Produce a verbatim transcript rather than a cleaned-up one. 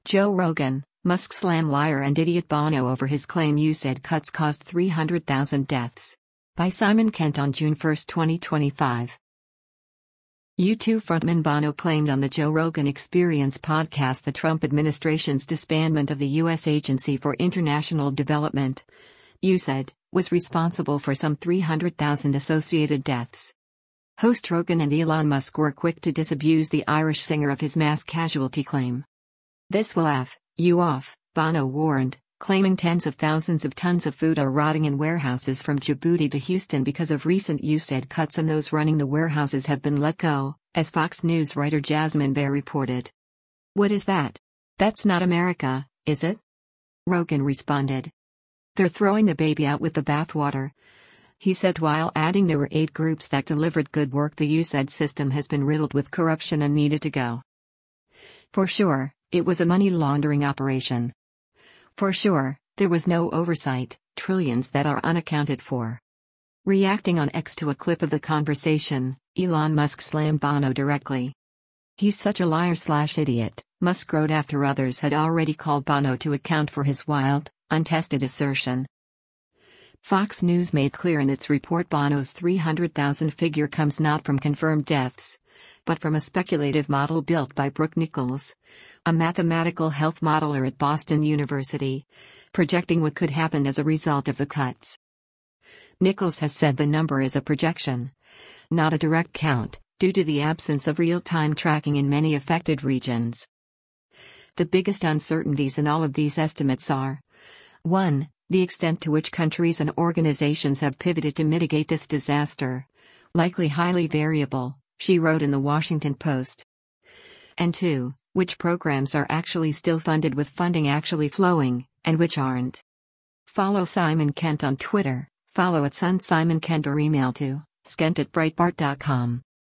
Joe Rogan, Musk slam liar and idiot Bono over his claim U S A I D cuts caused three hundred thousand deaths. By Simon Kent on June first, twenty twenty-five. U two frontman Bono claimed on the Joe Rogan Experience podcast the Trump administration's disbandment of the U S Agency for International Development, U S A I D, was responsible for some three hundred thousand associated deaths. Host Rogan and Elon Musk were quick to disabuse the Irish singer of his mass casualty claim. "This will F you off," Bono warned, claiming tens of thousands of tons of food are rotting in warehouses from Djibouti to Houston because of recent U S A I D cuts, and those running the warehouses have been let go, as Fox News writer Jasmine Bear reported. "What is that? That's not America, is it?" Rogan responded. "They're throwing the baby out with the bathwater," he said, while adding there were eight groups that delivered good work. "The U S A I D system has been riddled with corruption and needed to go. For sure, it was a money laundering operation. For sure, there was no oversight, trillions that are unaccounted for." Reacting on X to a clip of the conversation, Elon Musk slammed Bono directly. "He's such a liar slash idiot," Musk wrote after others had already called Bono to account for his wild, untested assertion. Fox News made clear in its report Bono's three hundred thousand figure comes not from confirmed deaths, but from a speculative model built by Brooke Nichols, a mathematical health modeler at Boston University, projecting what could happen as a result of the cuts. Nichols has said the number is a projection, not a direct count, due to the absence of real-time tracking in many affected regions. The biggest uncertainties in all of these estimates are: one. The extent to which countries and organizations have pivoted to mitigate this disaster, likely highly variable, she wrote in the Washington Post. And two. Which programs are actually still funded with funding actually flowing, and which aren't. Follow Simon Kent on Twitter, follow at Sun Simon Kent or email to skent at breitbart dot com.